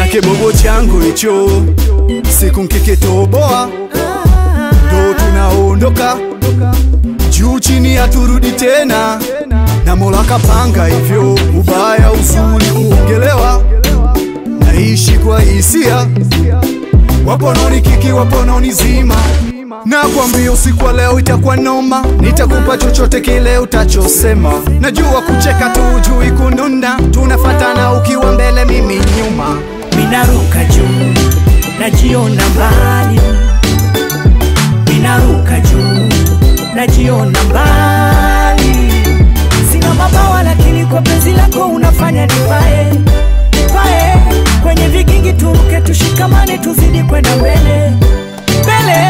Kibogo changu hicho siku nkikitoboa ndo tunaondoka juu chini haturudi tena, na Mola kapanga hivyo, ubaya uzuri kuongelewa, naishi kwa hisia, wapononi kiki wapononi zima. Na kwambia usiku wa leo itakuwa noma, nitakupa chochote kile utachosema. Najua kucheka tu hujui kununa, tunafatana ukiwa mbele mimi nyuma. Minaruka juu, najiona mbali. Minaruka juu, najiona mbali. Sina mabawa lakini kwa penzi lako unafanya nipae. Nipae, kwenye vigingi turuke tushikamane tuzidi kwenda mbele. Mbele.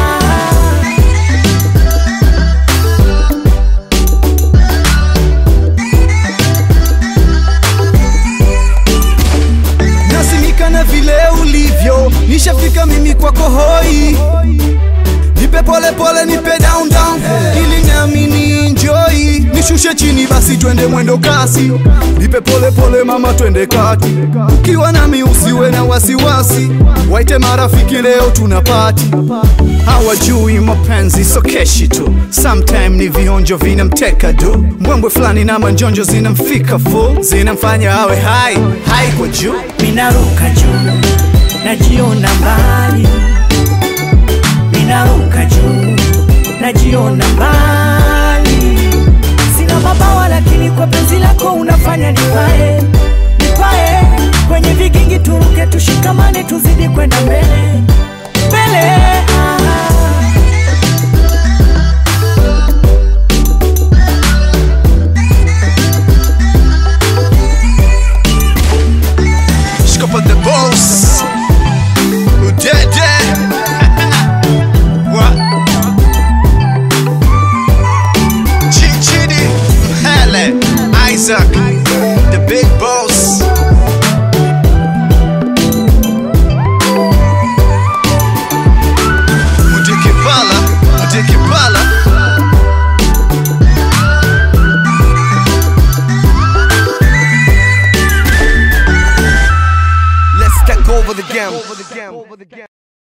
Nasimika vile ulivyo, nishafika mimi kwako hoi. Nipe pole pole, nipe down down, ili nami ni enjoy. Nishushe chini basi twende mwendo kasi, nipe pole pole mama twende kati. Ukiwa nami usiwe na wasiwasi, waite marafiki leo tuna party. Hawajui mapenzi so keshi tu, sometime ni vionjo vinamteka du. Mbwembwe flani na manjonjo zinamfika full, zinamfanya awe high, high kwa juu. Minaruka juu, najiona mbali. Minaruka juu, najiona mbali. Sina mabawa lakini kwa penzi lako unafanya nipae. Nipae, kwenye vigingi turuke tushikamane tuzidi kwenda mbele.